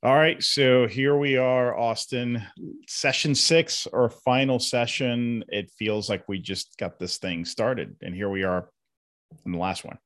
All right, so here we are, Austin. Session 6, our final session. It feels like we just got this thing started, and here we are in the last one.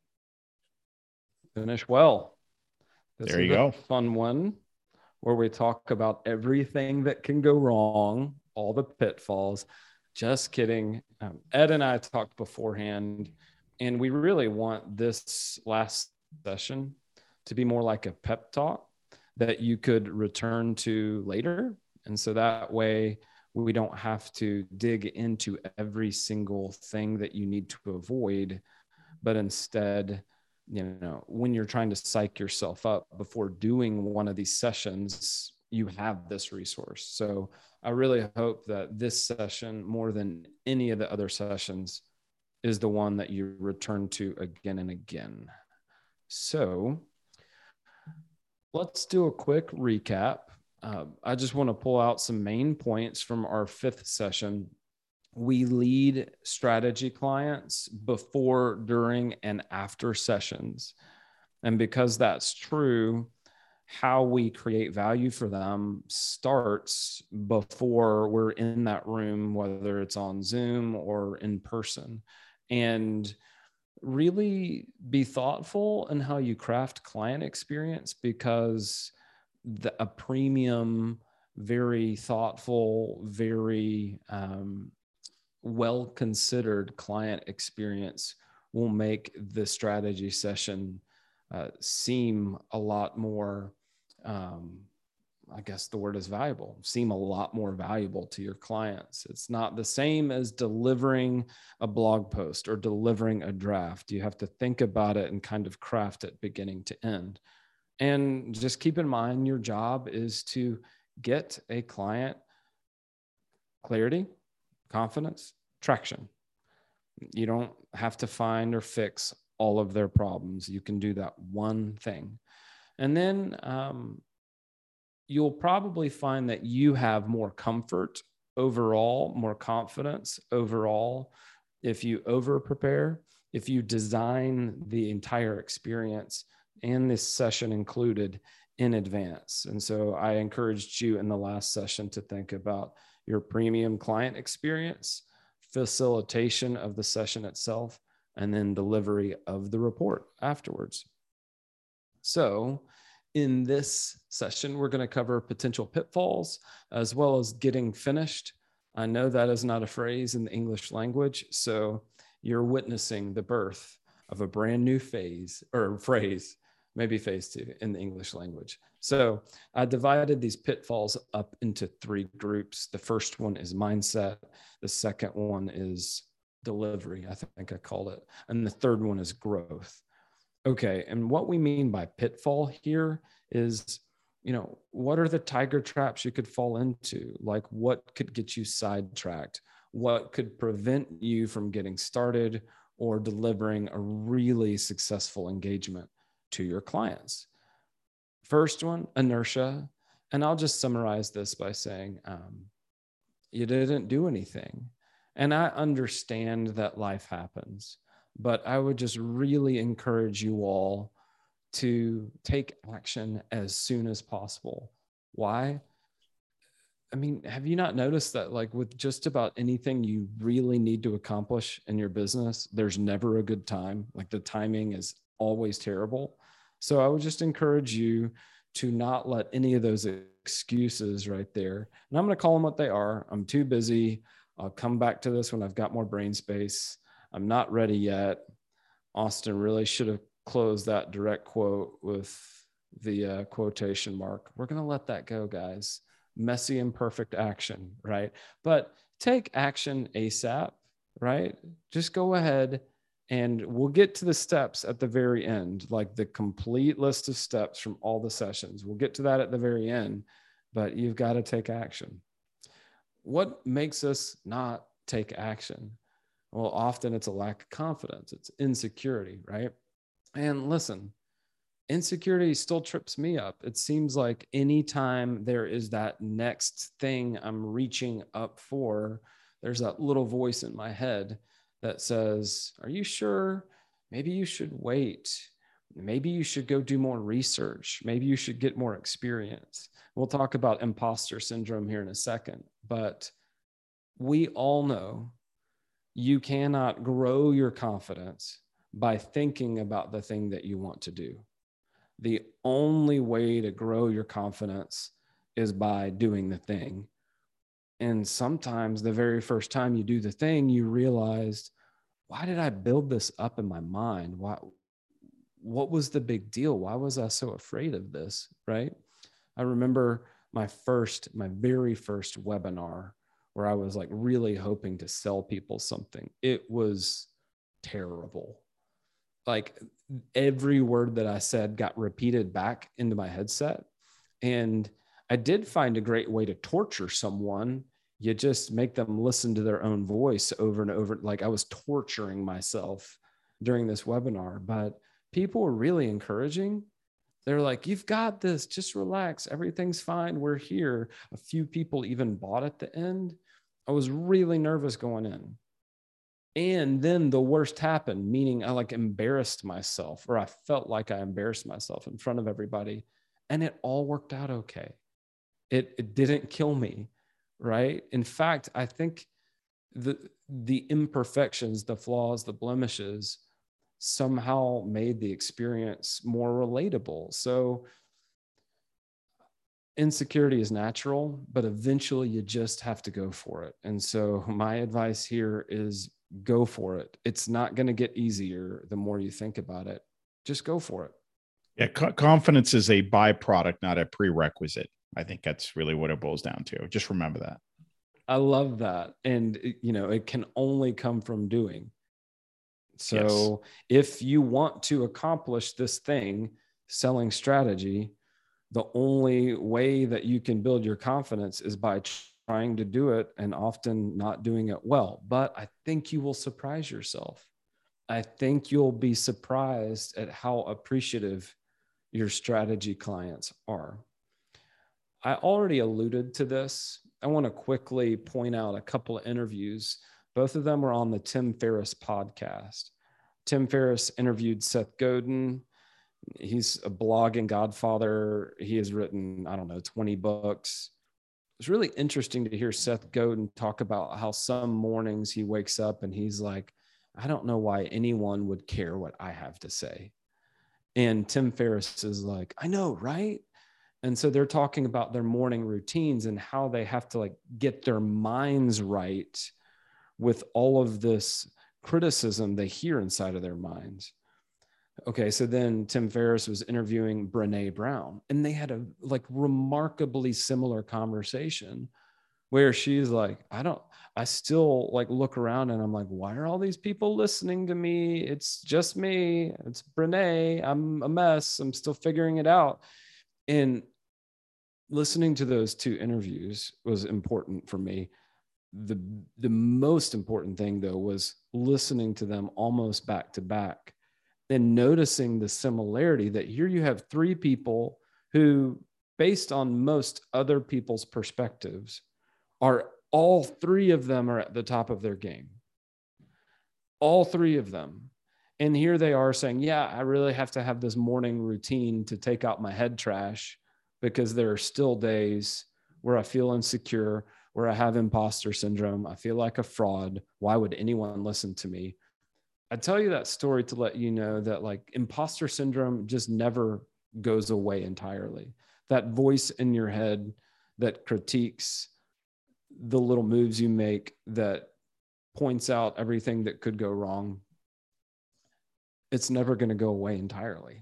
Finish well. This There is you a go. fun one where we talk about everything that can go wrong, all the pitfalls. Just kidding. Ed and I talked beforehand, and we really want this last session to be more like a pep talk that you could return to later. And so that way we don't have to dig into every single thing that you need to avoid, but instead, when you're trying to psych yourself up before doing one of these sessions, you have this resource. So I really hope that this session, more than any of the other sessions, is the one that you return to again and again. So let's do a quick recap. I just want to pull out some main points from our 5th session. We lead strategy clients before, during, and after sessions. And because that's true, how we create value for them starts before we're in that room, whether it's on Zoom or in person. And really be thoughtful in how you craft client experience, because a premium, very thoughtful, very well-considered client experience will make the strategy session seem a lot more, I guess the word is valuable, seem a lot more valuable to your clients. It's not the same as delivering a blog post or delivering a draft. You have to think about it and kind of craft it beginning to end. And just keep in mind, your job is to get a client clarity, confidence, traction. You don't have to find or fix all of their problems. You can do that one thing. And then you'll probably find that you have more comfort overall, more confidence overall, if you over prepare, if you design the entire experience and this session included in advance. And so I encouraged you in the last session to think about your premium client experience, facilitation of the session itself, and then delivery of the report afterwards. So in this session, we're going to cover potential pitfalls as well as getting finished. I know that is not a phrase in the English language, so you're witnessing the birth of a brand new phase or phrase, maybe phase 2 in the English language. So I divided these pitfalls up into 3 groups. The first one is mindset. The second one is delivery, I think I called it. And the third one is growth. Okay, and what we mean by pitfall here is, what are the tiger traps you could fall into? Like, what could get you sidetracked? What could prevent you from getting started or delivering a really successful engagement to your clients? First one, inertia. And I'll just summarize this by saying, you didn't do anything. And I understand that life happens, but I would just really encourage you all to take action as soon as possible. Why? I mean, have you not noticed that, like, with just about anything you really need to accomplish in your business, there's never a good time? Like, the timing is always terrible. So I would just encourage you to not let any of those excuses right there. And I'm going to call them what they are. I'm too busy. I'll come back to this when I've got more brain space. I'm not ready yet. Austin really should have closed that direct quote with the quotation mark. We're going to let that go, guys. Messy, imperfect action, right? But take action ASAP, right? Just go ahead and we'll get to the steps at the very end, like the complete list of steps from all the sessions. We'll get to that at the very end, but you've got to take action. What makes us not take action? Well, often it's a lack of confidence. It's insecurity, right? And listen, insecurity still trips me up. It seems like anytime there is that next thing I'm reaching up for, there's that little voice in my head that says, are you sure? Maybe you should wait. Maybe you should go do more research. Maybe you should get more experience. We'll talk about imposter syndrome here in a second, but we all know you cannot grow your confidence by thinking about the thing that you want to do. The only way to grow your confidence is by doing the thing. And sometimes the very first time you do the thing, you realized, why did I build this up in my mind? What was the big deal? Why was I so afraid of this? Right? I remember my very first webinar where I was like really hoping to sell people something. It was terrible. Like every word that I said got repeated back into my headset. And I did find a great way to torture someone. You just make them listen to their own voice over and over. Like I was torturing myself during this webinar, but people were really encouraging. They're like, you've got this, just relax. Everything's fine. We're here. A few people even bought at the end. I was really nervous going in. And then the worst happened, meaning I like embarrassed myself, or I felt like I embarrassed myself in front of everybody. And it all worked out okay. It didn't kill me, right? In fact, I think the imperfections, the flaws, the blemishes somehow made the experience more relatable. So insecurity is natural, but eventually you just have to go for it. And so my advice here is go for it. It's not going to get easier the more you think about it. Just go for it. Yeah, confidence is a byproduct, not a prerequisite. I think that's really what it boils down to. Just remember that. I love that. And, it can only come from doing. So if you want to accomplish this thing, selling strategy, the only way that you can build your confidence is by trying to do it and often not doing it well. But I think you will surprise yourself. I think you'll be surprised at how appreciative your strategy clients are. I already alluded to this. I want to quickly point out a couple of interviews. Both of them were on the Tim Ferriss podcast. Tim Ferriss interviewed Seth Godin. He's a blogging godfather. He has written, 20 books. It's really interesting to hear Seth Godin talk about how some mornings he wakes up and he's like, I don't know why anyone would care what I have to say. And Tim Ferriss is like, I know, right? And so they're talking about their morning routines and how they have to get their minds right with all of this criticism they hear inside of their minds. Okay, so then Tim Ferriss was interviewing Brené Brown, and they had a remarkably similar conversation where she's like, I still look around and I'm like, why are all these people listening to me? It's just me. It's Brené. I'm a mess. I'm still figuring it out. And listening to those two interviews was important for me. The most important thing though was listening to them almost back to back and noticing the similarity that here you have three people who, based on most other people's perspectives, all three of them are at the top of their game. All three of them. And here they are saying, yeah, I really have to have this morning routine to take out my head trash because there are still days where I feel insecure, where I have imposter syndrome. I feel like a fraud. Why would anyone listen to me? I tell you that story to let you know that imposter syndrome just never goes away entirely. That voice in your head that critiques the little moves you make, that points out everything that could go wrong, it's never going to go away entirely.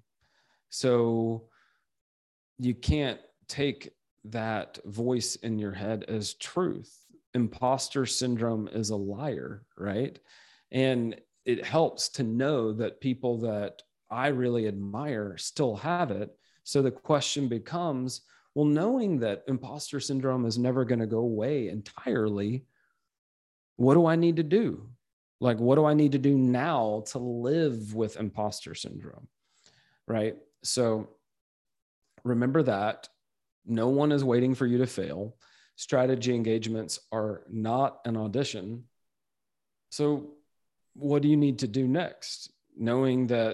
So you can't take that voice in your head as truth. Imposter syndrome is a liar, right? And it helps to know that people that I really admire still have it. So the question becomes, well, knowing that imposter syndrome is never going to go away entirely, what do I need to do? What do I need to do now to live with imposter syndrome? Right? So remember that no one is waiting for you to fail. Strategy engagements are not an audition. So what do you need to do next? Knowing that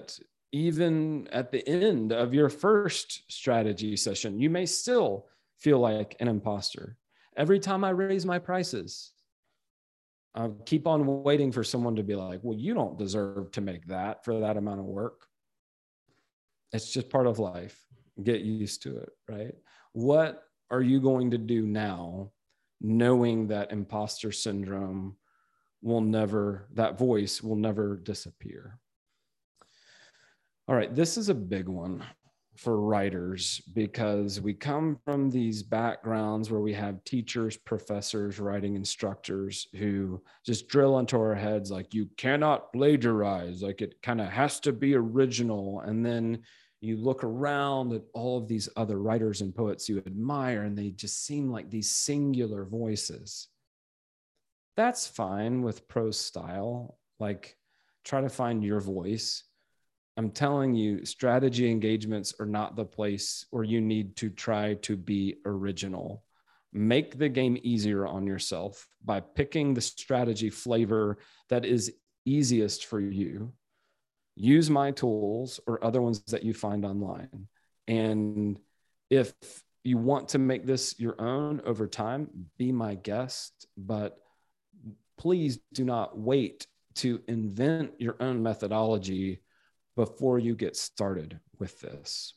Even at the end of your first strategy session, you may still feel like an imposter. Every time I raise my prices, I keep on waiting for someone to be like, well, you don't deserve to make that for that amount of work. It's just part of life. Get used to it, right? What are you going to do now, knowing that imposter syndrome that voice will never disappear? All right, this is a big one for writers because we come from these backgrounds where we have teachers, professors, writing instructors who just drill into our heads like, you cannot plagiarize, like it kind of has to be original. And then you look around at all of these other writers and poets you admire, and they just seem like these singular voices. That's fine with prose style, like try to find your voice. I'm telling you, strategy engagements are not the place where you need to try to be original. Make the game easier on yourself by picking the strategy flavor that is easiest for you. Use my tools or other ones that you find online. And if you want to make this your own over time, be my guest, but please do not wait to invent your own methodology before you get started with this.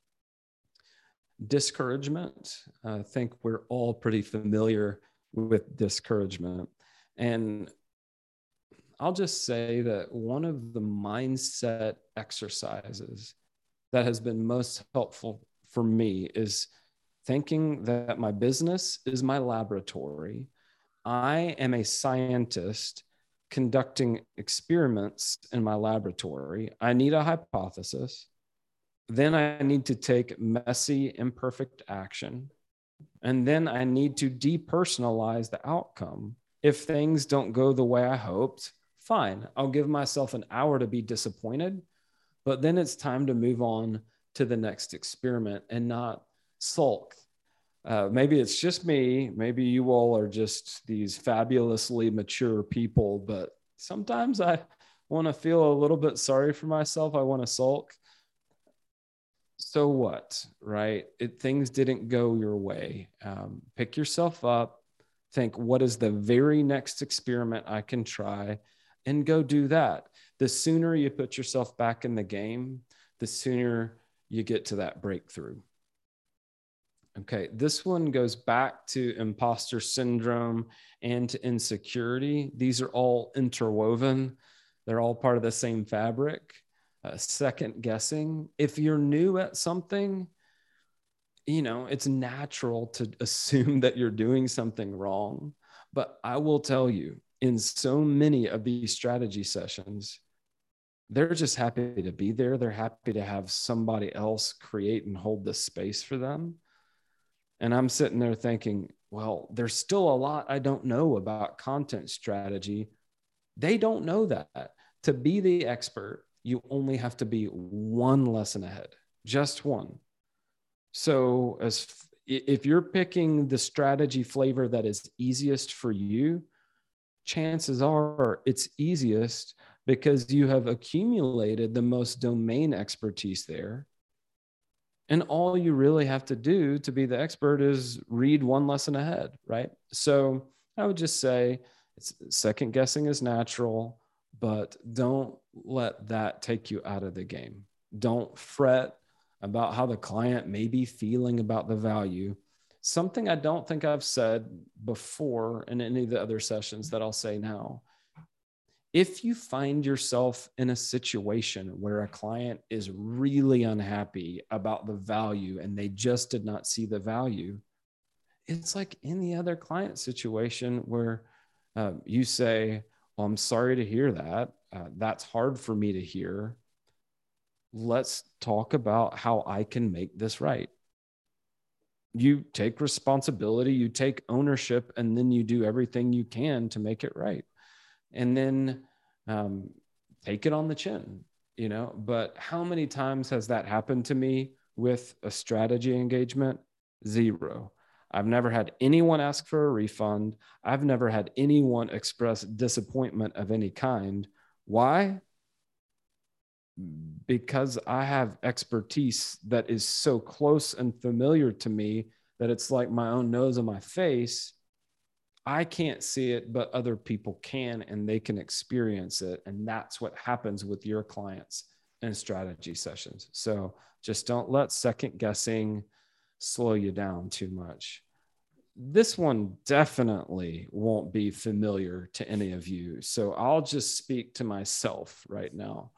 Discouragement. I think we're all pretty familiar with discouragement. And I'll just say that one of the mindset exercises that has been most helpful for me is thinking that my business is my laboratory. I am a scientist conducting experiments in my laboratory. I need a hypothesis. Then I need to take messy, imperfect action. And then I need to depersonalize the outcome. If things don't go the way I hoped, fine. I'll give myself an hour to be disappointed, but then it's time to move on to the next experiment and not sulk. Maybe it's just me. Maybe you all are just these fabulously mature people, but sometimes I want to feel a little bit sorry for myself. I want to sulk. So what, right? Things didn't go your way. Pick yourself up, think, what is the very next experiment I can try, and go do that. The sooner you put yourself back in the game, the sooner you get to that breakthrough. Okay, this one goes back to imposter syndrome and to insecurity. These are all interwoven. They're all part of the same fabric. Second guessing. If you're new at something, it's natural to assume that you're doing something wrong. But I will tell you, in so many of these strategy sessions, they're just happy to be there. They're happy to have somebody else create and hold the space for them. And I'm sitting there thinking, well, there's still a lot I don't know about content strategy. They don't know that. To be the expert, you only have to be one lesson ahead, just one. So if you're picking the strategy flavor that is easiest for you, chances are it's easiest because you have accumulated the most domain expertise there. And all you really have to do to be the expert is read one lesson ahead, right? So I would just say second guessing is natural, but don't let that take you out of the game. Don't fret about how the client may be feeling about the value. Something I don't think I've said before in any of the other sessions that I'll say now. If you find yourself in a situation where a client is really unhappy about the value and they just did not see the value, it's like any other client situation where you say, well, I'm sorry to hear that. That's hard for me to hear. Let's talk about how I can make this right. You take responsibility, you take ownership, and then you do everything you can to make it right. And then take it on the chin, but how many times has that happened to me with a strategy engagement? Zero. I've never had anyone ask for a refund. I've never had anyone express disappointment of any kind. Why? because I have expertise that is so close and familiar to me that it's like my own nose on my face. I can't see it, but other people can, and they can experience it. And that's what happens with your clients in strategy sessions. So just don't let second guessing slow you down too much. This one definitely won't be familiar to any of you. So I'll just speak to myself right now.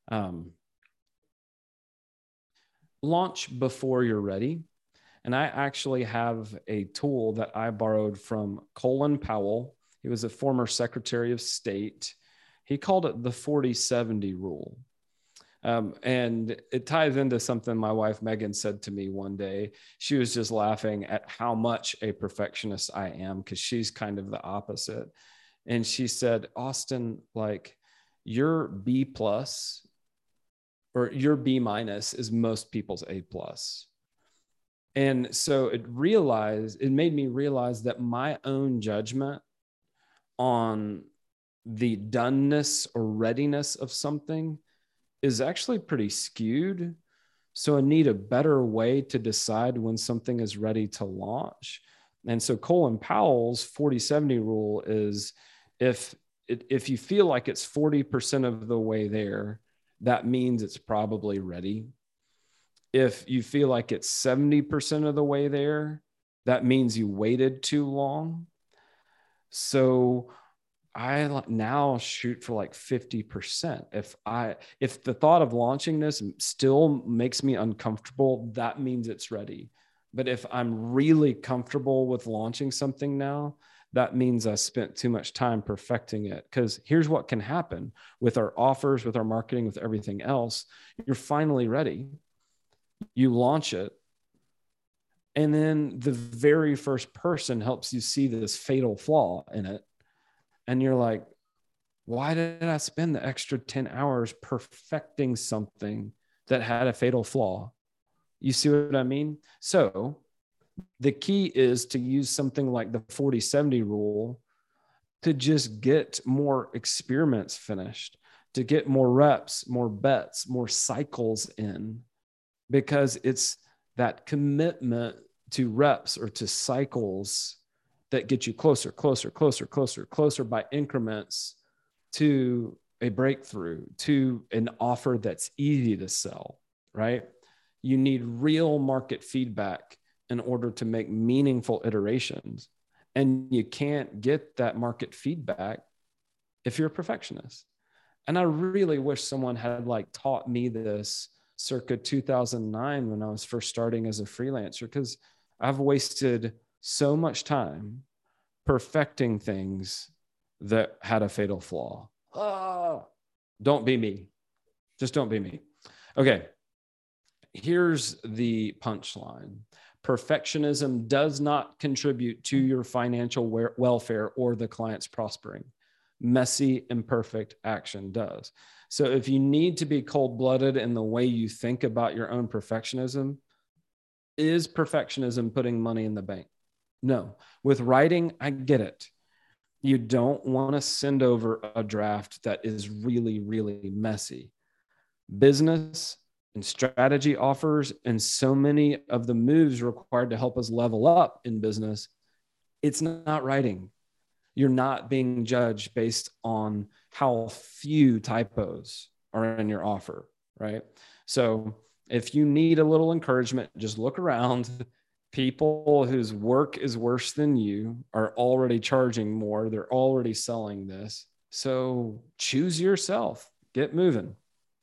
Launch before you're ready. And I actually have a tool that I borrowed from Colin Powell. He was a former Secretary of State. He called it the 40-70 rule. And it ties into something my wife, Megan, said to me one day. She was just laughing at how much a perfectionist I am, because she's kind of the opposite. And she said, Austin, like your B plus or your B minus is most people's A plus. And so it made me realize that my own judgment on the doneness or readiness of something is actually pretty skewed. So I need a better way to decide when something is ready to launch. And so Colin Powell's 40-70 rule is if you feel like it's 40% of the way there, that means it's probably ready. If you feel like it's 70% of the way there, that means you waited too long. So I now shoot for like 50%. If the thought of launching this still makes me uncomfortable, that means it's ready. But if I'm really comfortable with launching something now, that means I spent too much time perfecting it. Because here's what can happen with our offers, with our marketing, with everything else. You're finally ready. You launch it. And then the very first person helps you see this fatal flaw in it. And you're like, why did I spend the extra 10 hours perfecting something that had a fatal flaw? You see what I mean? So the key is to use something like the 40-70 rule to just get more experiments finished, to get more reps, more bets, more cycles in, because it's that commitment to reps or to cycles that get you closer by increments to a breakthrough, to an offer that's easy to sell, right? You need real market feedback in order to make meaningful iterations. And you can't get that market feedback if you're a perfectionist. And I really wish someone had like taught me this circa 2009 when I was first starting as a freelancer, because I've wasted so much time perfecting things that had a fatal flaw. Don't be me. Just don't be me. Okay. Here's the punchline. Perfectionism does not contribute to your financial welfare or the client's prospering. Messy, imperfect action does. So if you need to be cold-blooded in the way you think about your own perfectionism, is perfectionism putting money in the bank? No. With writing, I get it. You don't want to send over a draft that is really, really messy. Business and strategy offers and so many of the moves required to help us level up in business, it's not writing. You're not being judged based on how few typos are in your offer, right? So if you need a little encouragement, just look around. People whose work is worse than you are already charging more. They're already selling this. So choose yourself. Get moving.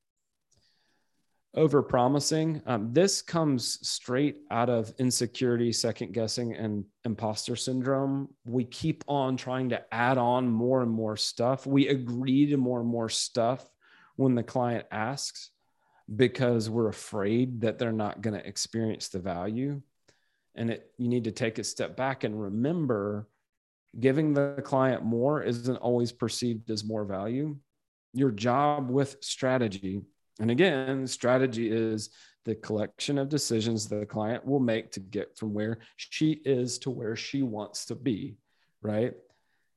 Over-promising. This comes straight out of insecurity, second guessing, and imposter syndrome. We keep on trying to add on more and more stuff. We agree to more and more stuff when the client asks because we're afraid that they're not going to experience the value. And you need to take a step back and remember, giving the client more isn't always perceived as more value. Your job with strategy, and again, strategy is the collection of decisions the client will make to get from where she is to where she wants to be, right?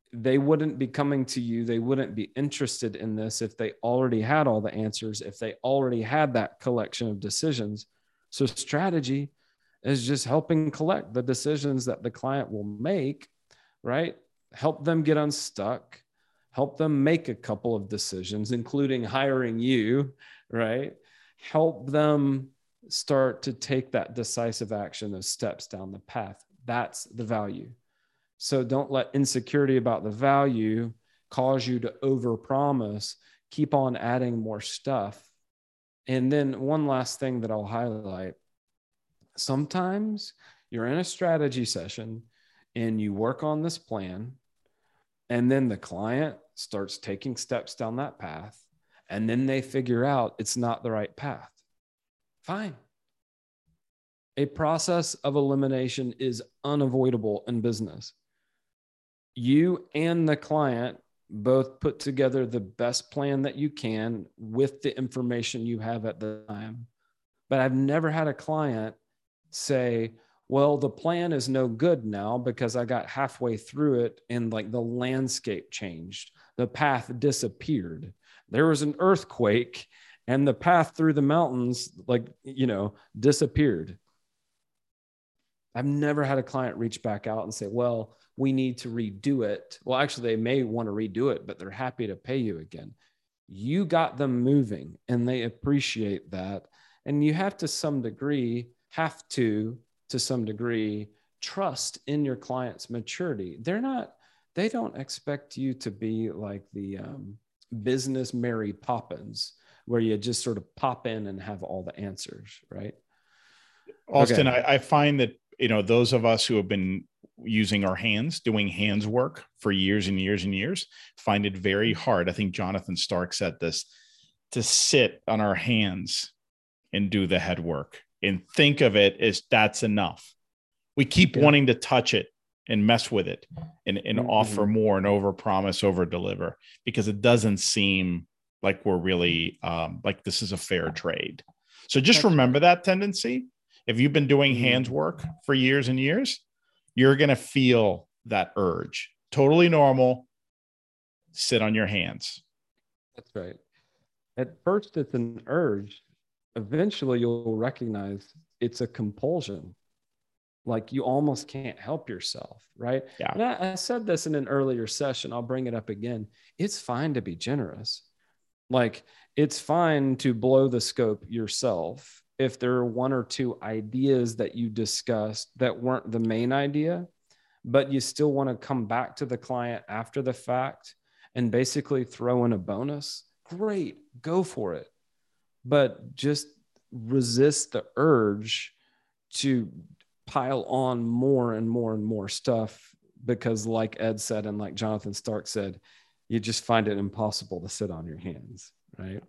they wouldn't be coming to you. They wouldn't be interested in this if they already had all the answers, if they already had that collection of decisions. So strategy is just helping collect the decisions that the client will make, right? Help them get unstuck, help them make a couple of decisions, including hiring you, right? Help them start to take that decisive action, those steps down the path. That's the value. So don't let insecurity about the value cause you to overpromise. Keep on adding more stuff. And then one last thing that I'll highlight. Sometimes you're in a strategy session and you work on this plan, and then the client starts taking steps down that path, and then they figure out it's not the right path. Fine. A process of elimination is unavoidable in business. You and the client both put together the best plan that you can with the information you have at the time. But I've never had a client say, well, the plan is no good now because I got halfway through it and like the landscape changed. The path disappeared. There was an earthquake and the path through the mountains, disappeared. I've never had a client reach back out and say, well, we need to redo it. Well, actually, they may want to redo it, but they're happy to pay you again. You got them moving and they appreciate that. And you have to some degree, trust in your client's maturity. They don't expect you to be like the business Mary Poppins, where you just sort of pop in and have all the answers, right? Austin, okay. I find that, those of us who have been using our hands, doing hands work for years and years and years, find it very hard. I think Jonathan Stark said this, to sit on our hands and do the head work and think of it as that's enough. We keep wanting to touch it and mess with it and offer more and overpromise, overdeliver, because it doesn't seem like we're really like this is a fair trade. So just remember that tendency. If you've been doing hands work for years and years, you're going to feel that urge. Totally normal. Sit on your hands. That's right. At first, it's an urge. Eventually, you'll recognize it's a compulsion. Like you almost can't help yourself, right? Yeah. And I said this in an earlier session. I'll bring it up again. It's fine to be generous. Like it's fine to blow the scope yourself if there are one or two ideas that you discussed that weren't the main idea, but you still want to come back to the client after the fact and basically throw in a bonus. Great, go for it. But just resist the urge to pile on more and more and more stuff, because like Ed said, and like Jonathan Stark said, you just find it impossible to sit on your hands, right?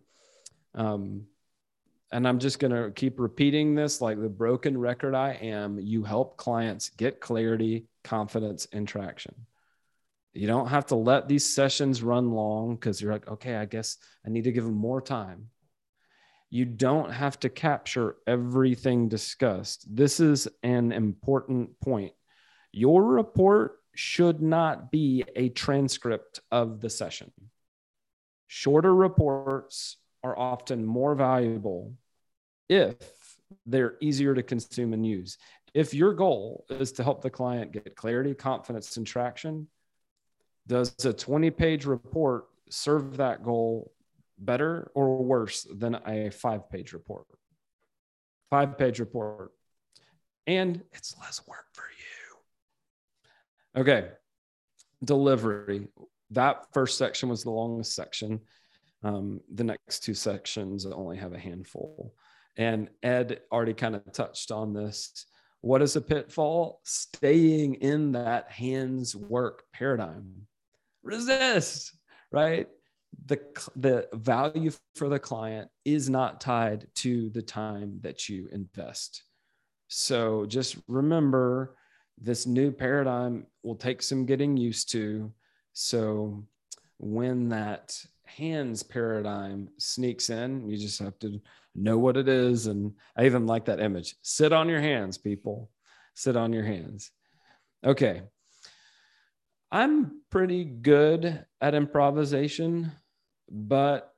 And I'm just going to keep repeating this like the broken record I am. You help clients get clarity, confidence, and traction. You don't have to let these sessions run long because you're like, okay, I guess I need to give them more time. You don't have to capture everything discussed. This is an important point. Your report should not be a transcript of the session. Shorter reports are often more valuable if they're easier to consume and use. If your goal is to help the client get clarity, confidence, and traction, does a 20-page report serve that goal better or worse than a 5-page report? 5-page report. And it's less work for you. Okay. Delivery. That first section was the longest section. The next two sections only have a handful. And Ed already kind of touched on this. What is a pitfall? Staying in that hands work paradigm. Resist, right? The value for the client is not tied to the time that you invest. So just remember, this new paradigm will take some getting used to. So when that hands paradigm sneaks in, you just have to know what it is. And I even like that image. Sit on your hands, people. Sit on your hands. Okay. I'm pretty good at improvisation, but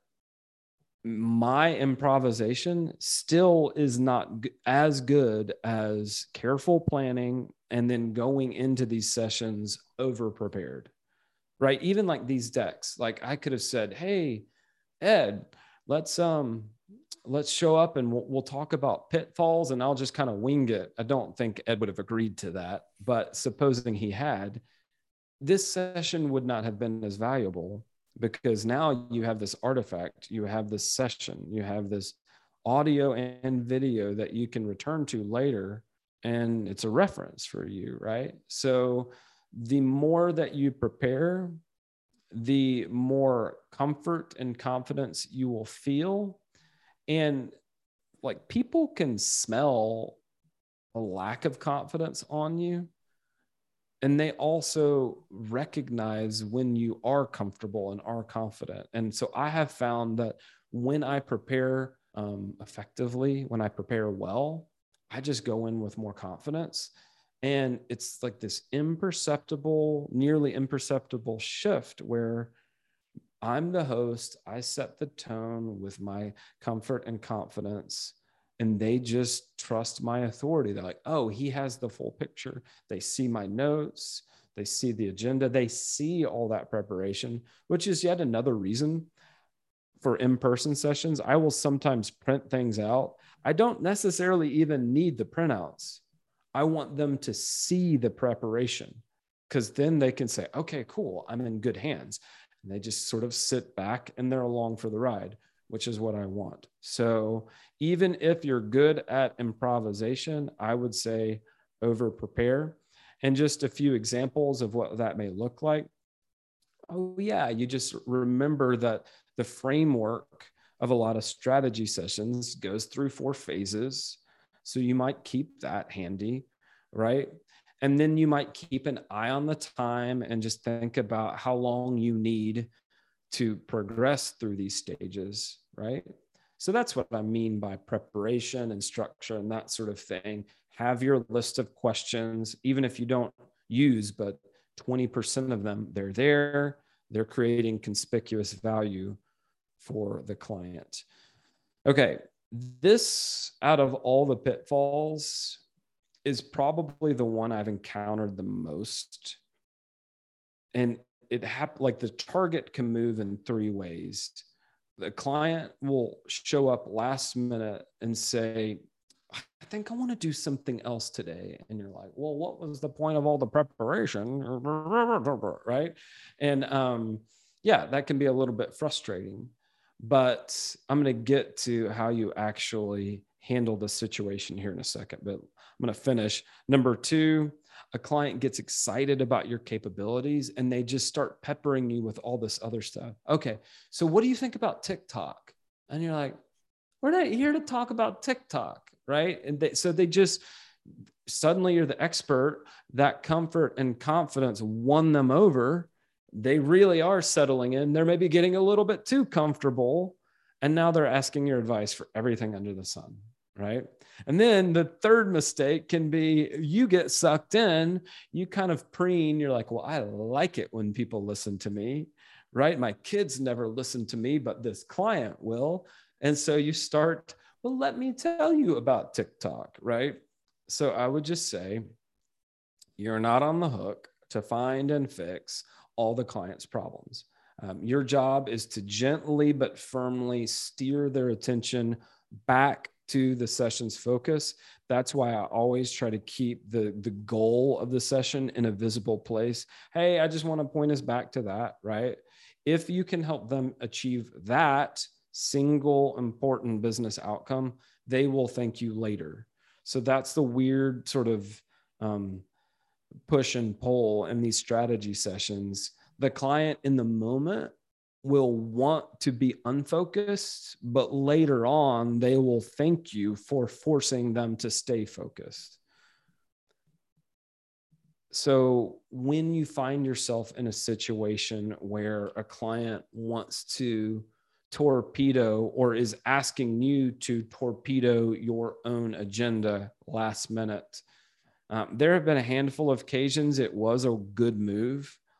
my improvisation still is not as good as careful planning and then going into these sessions over prepared, right? Even like these decks, like I could have said, hey, Ed, let's show up and we'll talk about pitfalls, and I'll just kind of wing it. I don't think Ed would have agreed to that, but supposing he had, this session would not have been as valuable, because now you have this artifact, you have this session, you have this audio and video that you can return to later, and it's a reference for you, right? So the more that you prepare, the more comfort and confidence you will feel. And like, people can smell a lack of confidence on you, and they also recognize when you are comfortable and are confident. And so I have found that when I prepare effectively, when I prepare well, I just go in with more confidence. And it's like this imperceptible, nearly imperceptible shift where I'm the host, I set the tone with my comfort and confidence, and they just trust my authority. They're like, oh, he has the full picture. They see my notes, they see the agenda, they see all that preparation, which is yet another reason for in-person sessions. I will sometimes print things out. I don't necessarily even need the printouts. I want them to see the preparation, because then they can say, okay, cool, I'm in good hands. And they just sort of sit back and they're along for the ride, which is what I want. So even if you're good at improvisation, I would say over prepare. And just a few examples of what that may look like. Oh yeah, you just remember that the framework of a lot of strategy sessions goes through 4 phases. So you might keep that handy, right? And then you might keep an eye on the time and just think about how long you need to progress through these stages, right? So that's what I mean by preparation and structure and that sort of thing. Have your list of questions, even if you don't use, but 20% of them, they're there. They're creating conspicuous value for the client. Okay, this, out of all the pitfalls, is probably the one I've encountered the most. And it like the target can move in 3 ways. The client will show up last minute and say, I think I want to do something else today. And you're like, well, what was the point of all the preparation? Right. And yeah, that can be a little bit frustrating, but I'm going to get to how you actually handle the situation here in a second, but I'm going to finish. Number 2, a client gets excited about your capabilities and they just start peppering you with all this other stuff. Okay, so what do you think about TikTok? And you're like, we're not here to talk about TikTok, right? And so they just, suddenly you're the expert. That comfort and confidence won them over. They really are settling in. They're maybe getting a little bit too comfortable. And now they're asking your advice for everything under the sun, right? And then the third mistake can be you get sucked in, you kind of preen, you're like, well, I like it when people listen to me, right? My kids never listen to me, but this client will. And so you start, well, let me tell you about TikTok, right? So I would just say, you're not on the hook to find and fix all the client's problems. Your job is to gently but firmly steer their attention back to the session's focus. That's why I always try to keep the goal of the session in a visible place. Hey, I just want to point us back to that, right? If you can help them achieve that single important business outcome, they will thank you later. So that's the weird sort of push and pull in these strategy sessions. The client in the moment will want to be unfocused, but later on, they will thank you for forcing them to stay focused. So when you find yourself in a situation where a client wants to torpedo or is asking you to torpedo your own agenda last minute, there have been a handful of occasions it was a good move.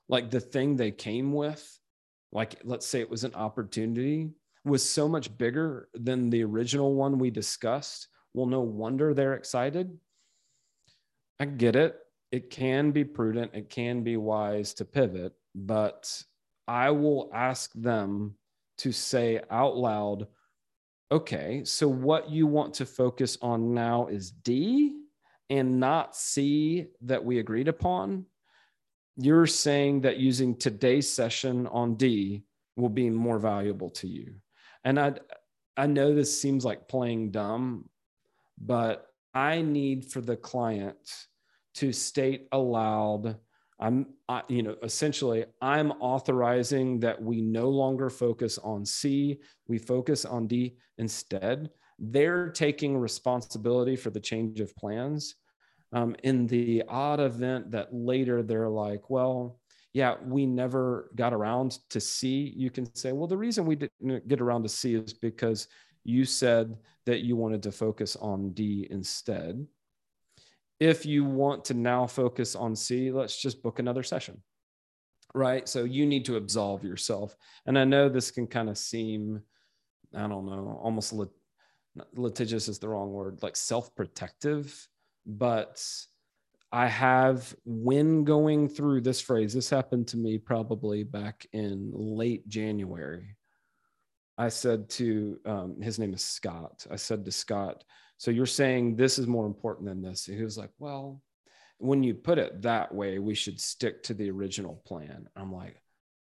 like the thing they came with, like let's say it was an opportunity, was so much bigger than the original one we discussed. Well, no wonder they're excited. I get it. It can be prudent. It can be wise to pivot, but I will ask them to say out loud, okay, so what you want to focus on now is D and not C that we agreed upon. You're saying that using today's session on D will be more valuable to you. And I know this seems like playing dumb, but I need for the client to state aloud, essentially, I'm authorizing that we no longer focus on C, we focus on D instead. They're taking responsibility for the change of plans. In the odd event that later they're like, well, yeah, we never got around to C, you can say, well, the reason we didn't get around to C is because you said that you wanted to focus on D instead. If you want to now focus on C, let's just book another session, right? So you need to absolve yourself. And I know this can kind of seem, I don't know, almost litigious is the wrong word, like self-protective. But I have, when going through this phrase, this happened to me probably back in late January. I said to, his name is Scott. I said to Scott, so you're saying this is more important than this? He was like, well, when you put it that way, we should stick to the original plan. I'm like,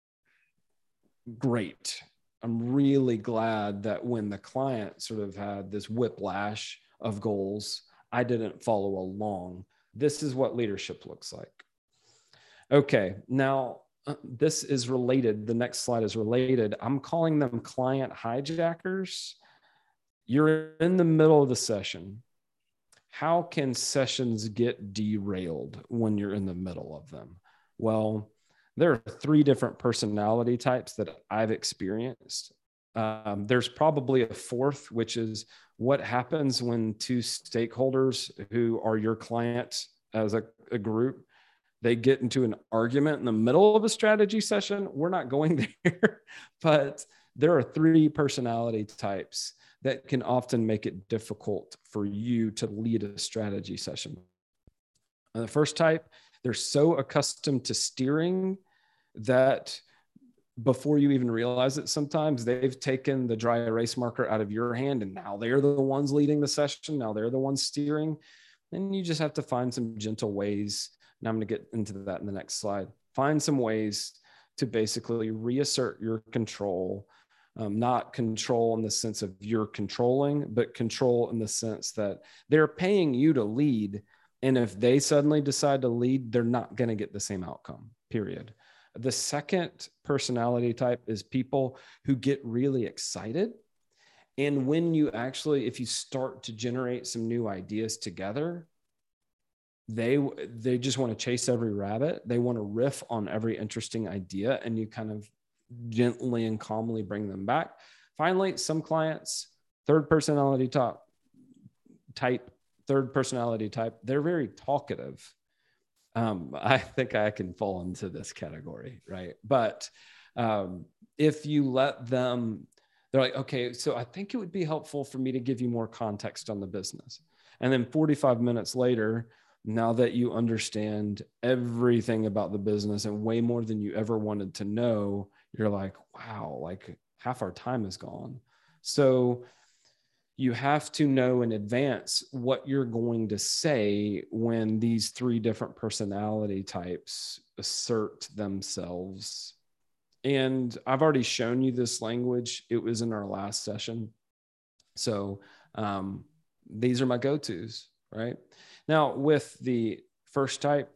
great. I'm really glad that when the client sort of had this whiplash of goals, I didn't follow along. This is what leadership looks like. Okay, now this is related. The next slide is related. I'm calling them client hijackers. You're in the middle of the session. How can sessions get derailed when you're in the middle of them? Well, there are 3 different personality types that I've experienced. There's probably a 4th, which is what happens when 2 stakeholders who are your client as a group, they get into an argument in the middle of a strategy session. We're not going there, but there are 3 personality types that can often make it difficult for you to lead a strategy session. The first type, they're so accustomed to steering that before you even realize it, sometimes they've taken the dry erase marker out of your hand and now they're the ones leading the session. Now they're the ones steering. And you just have to find some gentle ways. Now I'm going to get into that in the next slide. Find some ways to basically reassert your control, not control in the sense of you're controlling, but control in the sense that they're paying you to lead. And if they suddenly decide to lead, they're not going to get the same outcome, period. The second personality type is people who get really excited. And when you actually, if you start to generate some new ideas together, they just want to chase every rabbit. They want to riff on every interesting idea, and you kind of gently and calmly bring them back. Finally, some clients, third personality type, they're very talkative. I think I can fall into this category, right? But if you let them, they're like, okay, so I think it would be helpful for me to give you more context on the business. And then 45 minutes later, now that you understand everything about the business and way more than you ever wanted to know, you're like, wow, like half our time is gone. So you have to know in advance what you're going to say when these 3 different personality types assert themselves. And I've already shown you this language. It was in our last session. So these are my go-tos, right? Now, with the first type,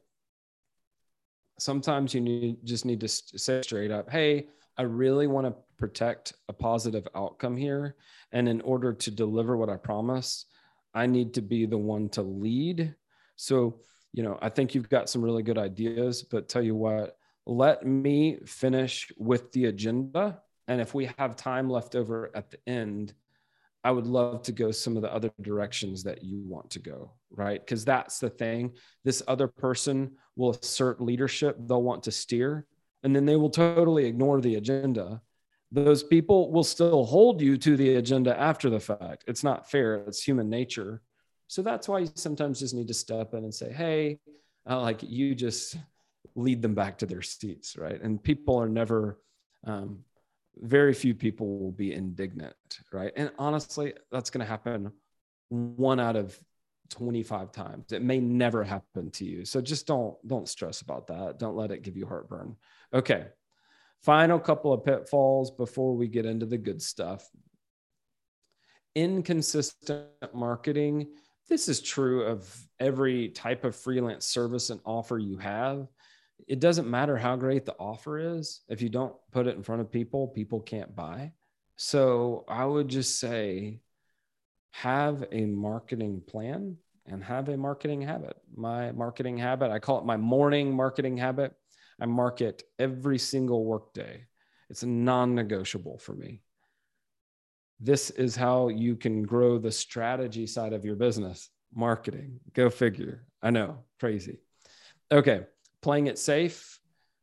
sometimes you just need to say straight up, hey, I really want to protect a positive outcome here. And in order to deliver what I promise, I need to be the one to lead. So, I think you've got some really good ideas, but tell you what, let me finish with the agenda. And if we have time left over at the end, I would love to go some of the other directions that you want to go, right? Because that's the thing. This other person will assert leadership. They'll want to steer. and then they will totally ignore the agenda. Those people will still hold you to the agenda after the fact. It's not fair. It's human nature. So that's why you sometimes just need to step in and say, hey, like you just lead them back to their seats, right? And people are never, very few people will be indignant, right? And honestly, that's going to happen 1 out of 25 times. It may never happen to you. So just don't stress about that. Don't let it give you heartburn. Okay. Final couple of pitfalls before we get into the good stuff. Inconsistent marketing. This is true of every type of freelance service and offer you have. It doesn't matter how great the offer is. If you don't put it in front of people, people can't buy. So I would just say, have a marketing plan and have a marketing habit. My marketing habit, I call it my morning marketing habit. I market every single workday. It's a non-negotiable for me. This is how you can grow the strategy side of your business. Marketing, go figure. I know, crazy. Okay, playing it safe.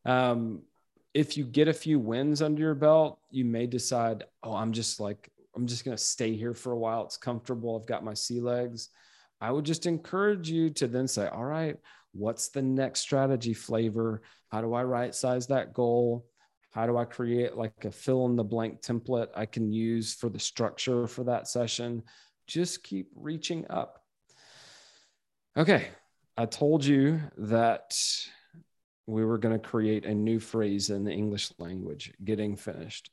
If you get a few wins under your belt, you may decide, oh, I'm just going to stay here for a while. It's comfortable. I've got my sea legs. I would just encourage you to then say, all right, what's the next strategy flavor? How do I right size that goal? How do I create like a fill in the blank template I can use for the structure for that session? Just keep reaching up. Okay. I told you that we were going to create a new phrase in the English language, getting finished.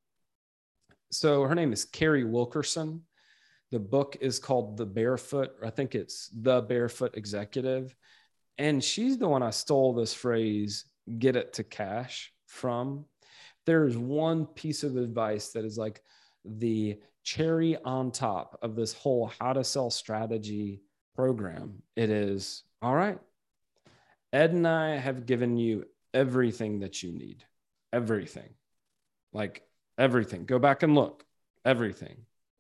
So her name is Carrie Wilkerson. The book is called The Barefoot, I think it's The Barefoot Executive. And she's the one I stole this phrase, get it to cash, from. There's one piece of advice that is like the cherry on top of this whole how to sell strategy program. It is, all right, Ed and I have given you everything that you need. Everything. Like everything. Go back and look. Everything.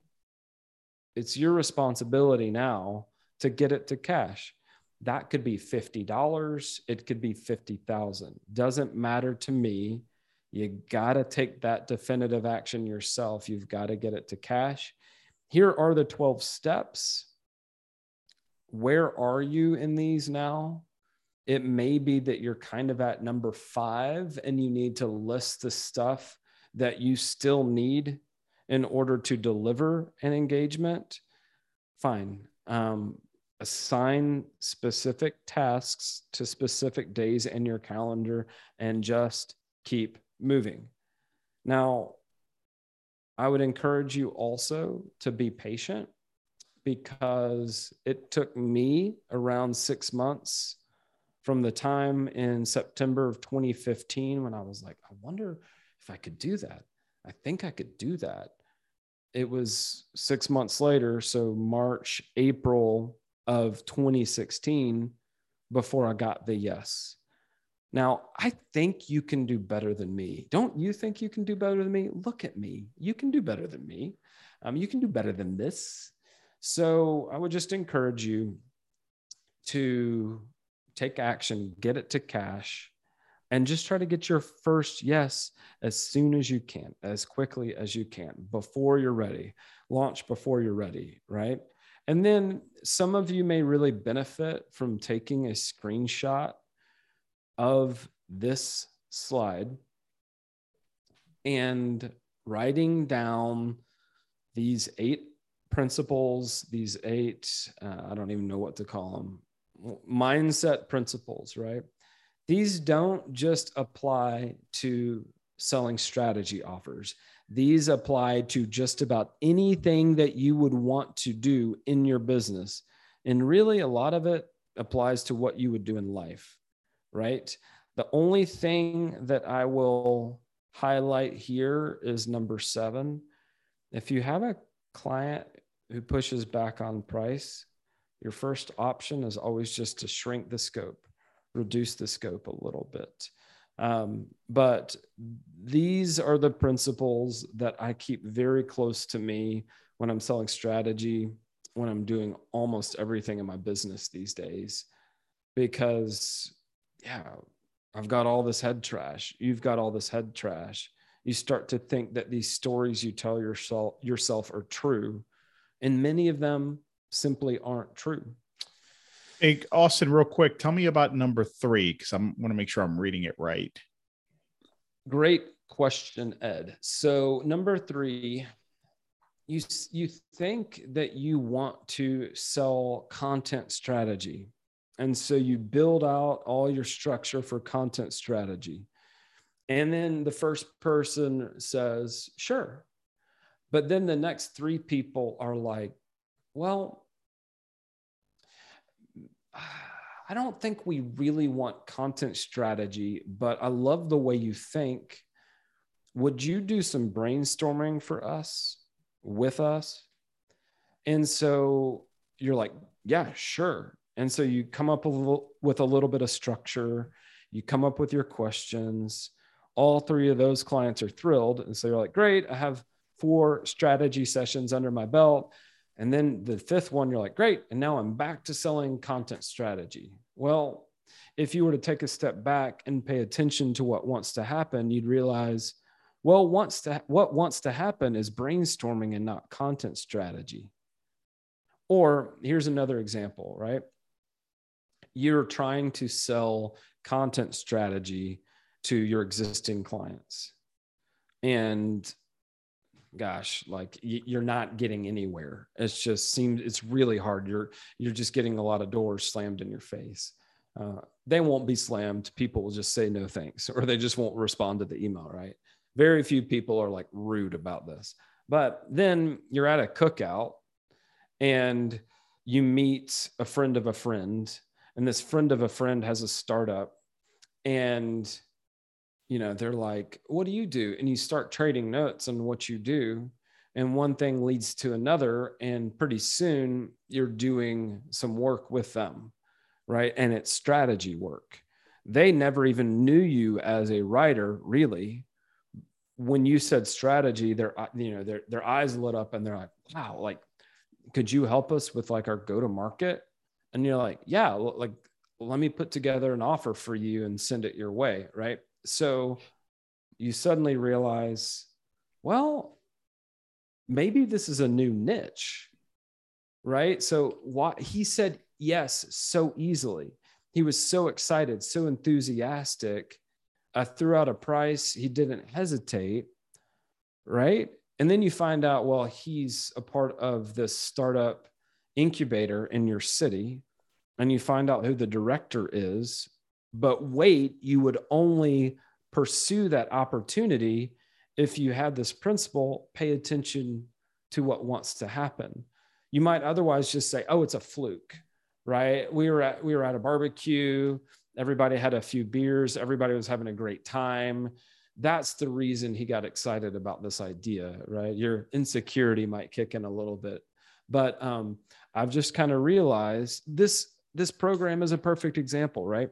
It's your responsibility now to get it to cash. That could be $50. It could be $50,000. Doesn't matter to me. You got to take that definitive action yourself. You've got to get it to cash. Here are the 12 steps. Where are you in these now? It may be that you're kind of at number 5 and you need to list the stuff that you still need in order to deliver an engagement. Fine. Assign specific tasks to specific days in your calendar and just keep moving. Now, I would encourage you also to be patient, because it took me around 6 months from the time in September of 2015 when I was like, I wonder if I could do that. I think I could do that. It was 6 months later, so March, April of 2016, before I got the yes. Now, I think you can do better than me. Don't you think you can do better than me? Look at me. You can do better than me. You can do better than this. So I would just encourage you to take action, get it to cash, and just try to get your first yes as soon as you can, as quickly as you can, before you're ready. Launch before you're ready, right? And then some of you may really benefit from taking a screenshot of this slide and writing down these 8 principles, these 8, I don't even know what to call them, mindset principles, right? These don't just apply to selling strategy offers. These apply to just about anything that you would want to do in your business. And really, a lot of it applies to what you would do in life, right? The only thing that I will highlight here is number 7. If you have a client who pushes back on price, your first option is always just to shrink the scope, reduce the scope a little bit. But these are the principles that I keep very close to me when I'm selling strategy, when I'm doing almost everything in my business these days, because I've got all this head trash. You've got all this head trash. You start to think that these stories you tell yourself are true, and many of them simply aren't true. Hey, Austin, real quick, tell me about number 3, because I want to make sure I'm reading it right. Great question, Ed. So number 3, you think that you want to sell content strategy. And so you build out all your structure for content strategy. And then the first person says, sure. But then the next 3 people are like, well, I don't think we really want content strategy, but I love the way you think. Would you do some brainstorming for us, with us? And so you're like, yeah, sure. And so you come up with a little bit of structure. You come up with your questions. All 3 of those clients are thrilled. And so you're like, great, I have 4 strategy sessions under my belt. And then the 5th one, you're like, great. And now I'm back to selling content strategy. Well, if you were to take a step back and pay attention to what wants to happen, you'd realize, well, what wants to happen is brainstorming and not content strategy. Or here's another example, right? You're trying to sell content strategy to your existing clients. And gosh, like you're not getting anywhere. It's really hard. You're just getting a lot of doors slammed in your face. They won't be slammed. People will just say no thanks, or they just won't respond to the email, right? Very few people are like rude about this. But then you're at a cookout and you meet a friend of a friend, and this friend of a friend has a startup, and they're like, what do you do? And you start trading notes on what you do. And one thing leads to another. And pretty soon you're doing some work with them, right? And it's strategy work. They never even knew you as a writer, really. When you said strategy, their eyes lit up and they're like, wow, like, could you help us with like our go-to-market? And you're like, yeah, like, let me put together an offer for you and send it your way, right? So you suddenly realize, well, maybe this is a new niche, right? So he said yes so easily. He was so excited, so enthusiastic. I threw out a price. He didn't hesitate, right? And then you find out, well, he's a part of this startup incubator in your city, and you find out who the director is. But wait, you would only pursue that opportunity if you had this principle: pay attention to what wants to happen. You might otherwise just say, oh, it's a fluke, right? We were at a barbecue. Everybody had a few beers. Everybody was having a great time. That's the reason he got excited about this idea, right? Your insecurity might kick in a little bit. But I've just kind of realized this program is a perfect example, right?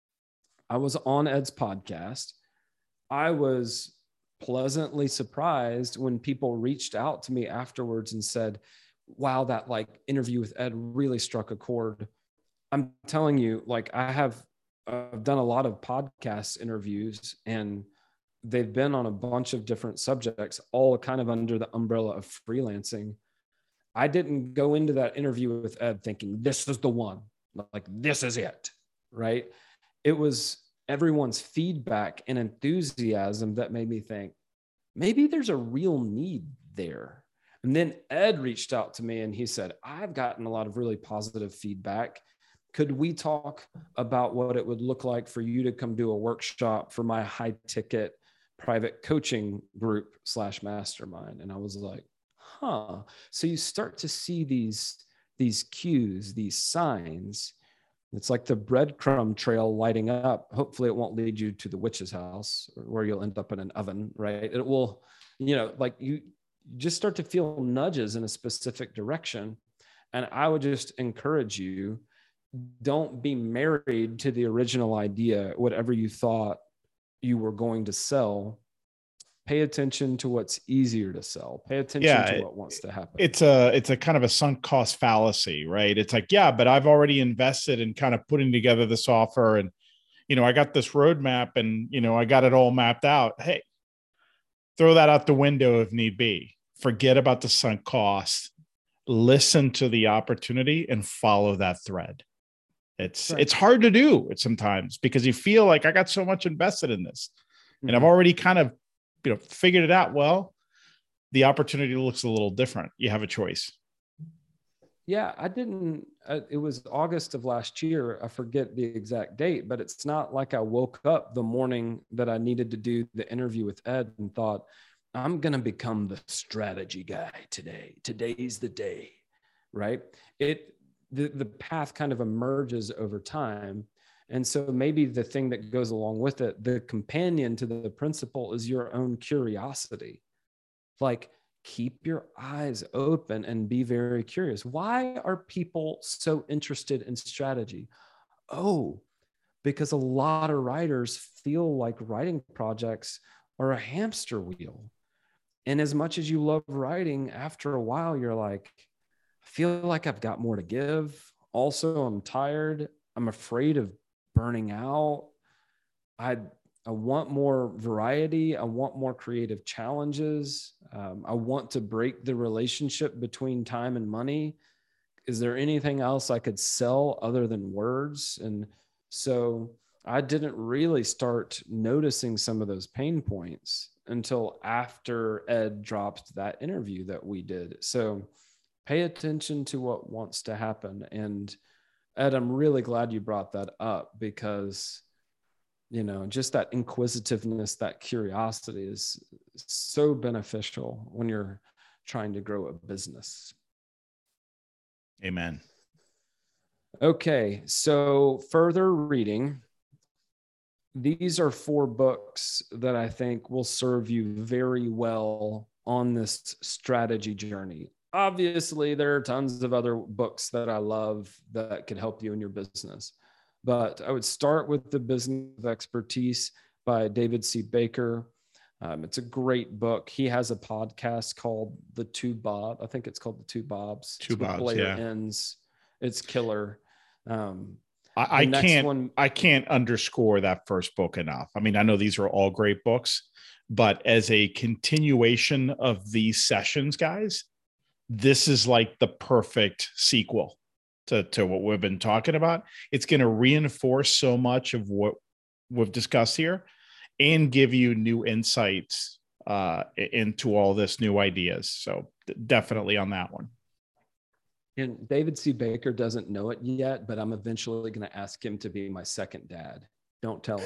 I was on Ed's podcast. I was pleasantly surprised when people reached out to me afterwards and said, wow, that like interview with Ed really struck a chord. I'm telling you, like I've done a lot of podcast interviews, and they've been on a bunch of different subjects, all kind of under the umbrella of freelancing. I didn't go into that interview with Ed thinking this is the one, like this is it, right? It was everyone's feedback and enthusiasm that made me think maybe there's a real need there. And then Ed reached out to me and he said, I've gotten a lot of really positive feedback. Could we talk about what it would look like for you to come do a workshop for my high ticket private coaching group / mastermind? And I was like, huh. So you start to see these cues, these signs. It's like the breadcrumb trail lighting up. Hopefully it won't lead you to the witch's house where you'll end up in an oven, right? It will, like you just start to feel nudges in a specific direction. And I would just encourage you, don't be married to the original idea, whatever you thought you were going to sell. Pay attention to what's easier to sell. Pay attention to what wants to happen. It's a kind of a sunk cost fallacy, right? It's like, yeah, but I've already invested in kind of putting together this offer, and I got this roadmap and, I got it all mapped out. Hey, throw that out the window if need be. Forget about the sunk cost. Listen to the opportunity and follow that thread. It's hard to do it sometimes because you feel like I got so much invested in this and I've already kind of, figured it out. Well, the opportunity looks a little different. You have a choice. Yeah, it was August of last year. I forget the exact date, but it's not like I woke up the morning that I needed to do the interview with Ed and thought, I'm going to become the strategy guy today. Today's the day, right? The path kind of emerges over time. And so maybe the thing that goes along with it, the companion to the principle, is your own curiosity. Like, keep your eyes open and be very curious. Why are people so interested in strategy? Oh, because a lot of writers feel like writing projects are a hamster wheel. And as much as you love writing, after a while, you're like, I feel like I've got more to give. Also, I'm tired. I'm afraid of burning out. I want more variety. I want more creative challenges. I want to break the relationship between time and money. Is there anything else I could sell other than words? And so I didn't really start noticing some of those pain points until after Ed dropped that interview that we did. So pay attention to what wants to happen. And Ed, I'm really glad you brought that up because, just that inquisitiveness, that curiosity is so beneficial when you're trying to grow a business. Amen. Okay, so further reading. These are 4 books that I think will serve you very well on this strategy journey. Obviously, there are tons of other books that I love that could help you in your business. But I would start with The Business of Expertise by David C. Baker. It's a great book. He has a podcast called The Two Bob. I think it's called The Two Bobs. Two Bobs, Blair yeah. Ends. It's killer. I can't underscore that first book enough. I mean, I know these are all great books, but as a continuation of these sessions, guys, this is like the perfect sequel to what we've been talking about. It's going to reinforce so much of what we've discussed here and give you new insights into all this, new ideas. So definitely on that one. And David C. Baker doesn't know it yet, but I'm eventually going to ask him to be my second dad. Don't tell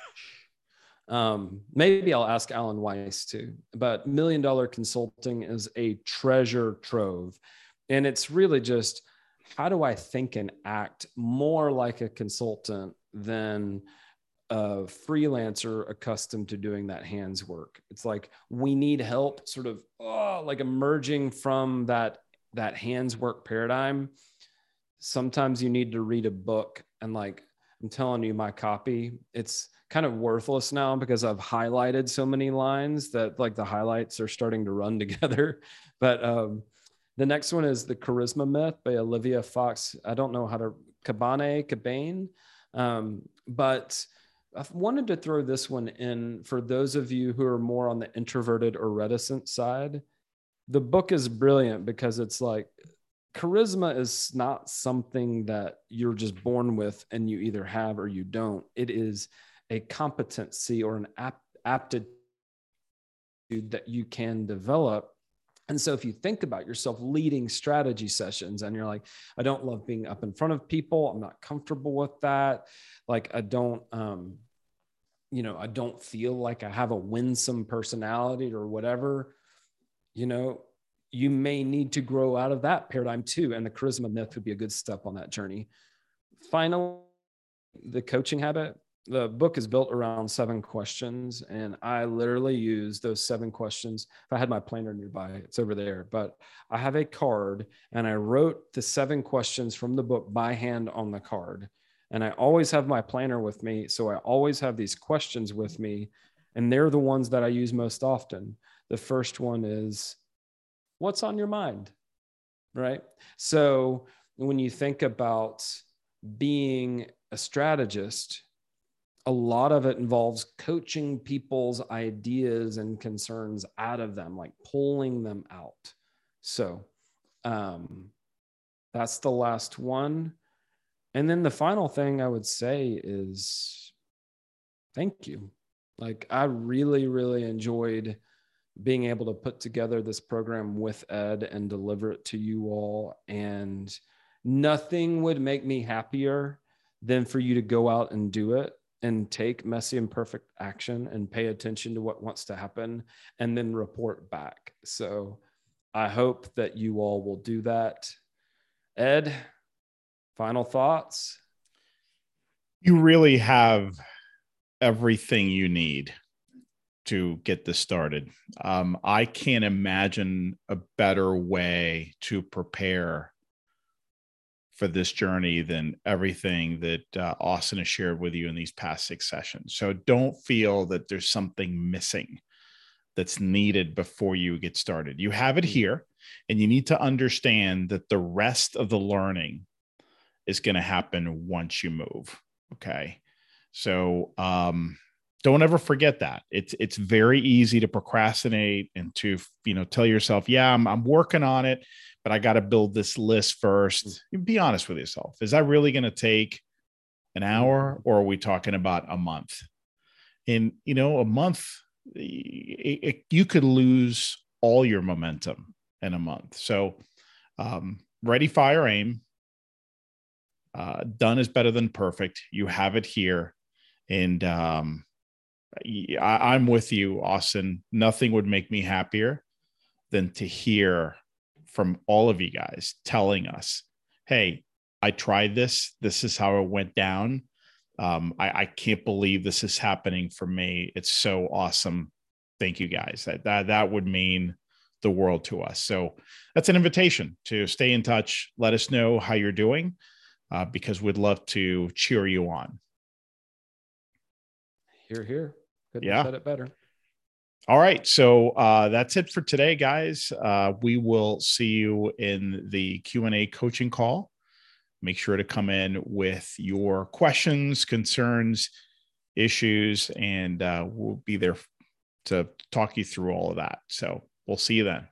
him. Maybe I'll ask Alan Weiss too, but $1 Million Consulting is a treasure trove. And it's really just, how do I think and act more like a consultant than a freelancer accustomed to doing that hands work? It's like, we need help sort of like emerging from that hands work paradigm. Sometimes you need to read a book, and like, I'm telling you, my copy, it's kind of worthless now because I've highlighted so many lines that like the highlights are starting to run together. But the next one is The Charisma Myth by Olivia Fox. I don't know how to Cabane. But I wanted to throw this one in for those of you who are more on the introverted or reticent side. The book is brilliant because it's like, charisma is not something that you're just born with and you either have or you don't. It is a competency or an aptitude that you can develop. And so if you think about yourself leading strategy sessions and you're like, I don't love being up in front of people, I'm not comfortable with that. Like, I don't feel like I have a winsome personality or whatever. You may need to grow out of that paradigm too. And the Charisma Myth would be a good step on that journey. Finally, The Coaching Habit. The book is built around 7 questions. And I literally use those 7 questions. If I had my planner nearby, it's over there, but I have a card and I wrote the 7 questions from the book by hand on the card. And I always have my planner with me. So I always have these questions with me, and they're the ones that I use most often. The first one is, what's on your mind, right? So when you think about being a strategist, a lot of it involves coaching people's ideas and concerns out of them, like pulling them out. So that's the last one. And then the final thing I would say is thank you. Like, I really, really enjoyed being able to put together this program with Ed and deliver it to you all. And nothing would make me happier than for you to go out and do it and take messy and perfect action and pay attention to what wants to happen and then report back. So I hope that you all will do that. Ed, final thoughts? You really have everything you need to get this started. I can't imagine a better way to prepare for this journey than everything that Austin has shared with you in these past 6 sessions. So don't feel that there's something missing that's needed before you get started. You have it here, and you need to understand that the rest of the learning is going to happen once you move. Okay. So don't ever forget that. It's very easy to procrastinate and to, tell yourself, yeah, I'm working on it, but I got to build this list first. Be honest with yourself. Is that really going to take an hour, or are we talking about a month? And, a month, you could lose all your momentum in a month. So ready, fire, aim. Done is better than perfect. You have it here. And I'm with you, Austin. Nothing would make me happier than to hear from all of you guys telling us, hey, I tried this. This is how it went down. I can't believe this is happening for me. It's so awesome. Thank you, guys. That would mean the world to us. So that's an invitation to stay in touch. Let us know how you're doing, because we'd love to cheer you on. Hear, hear. Couldn't have said it better. All right. So that's it for today, guys. We will see you in the Q&A coaching call. Make sure to come in with your questions, concerns, issues, and we'll be there to talk you through all of that. So we'll see you then.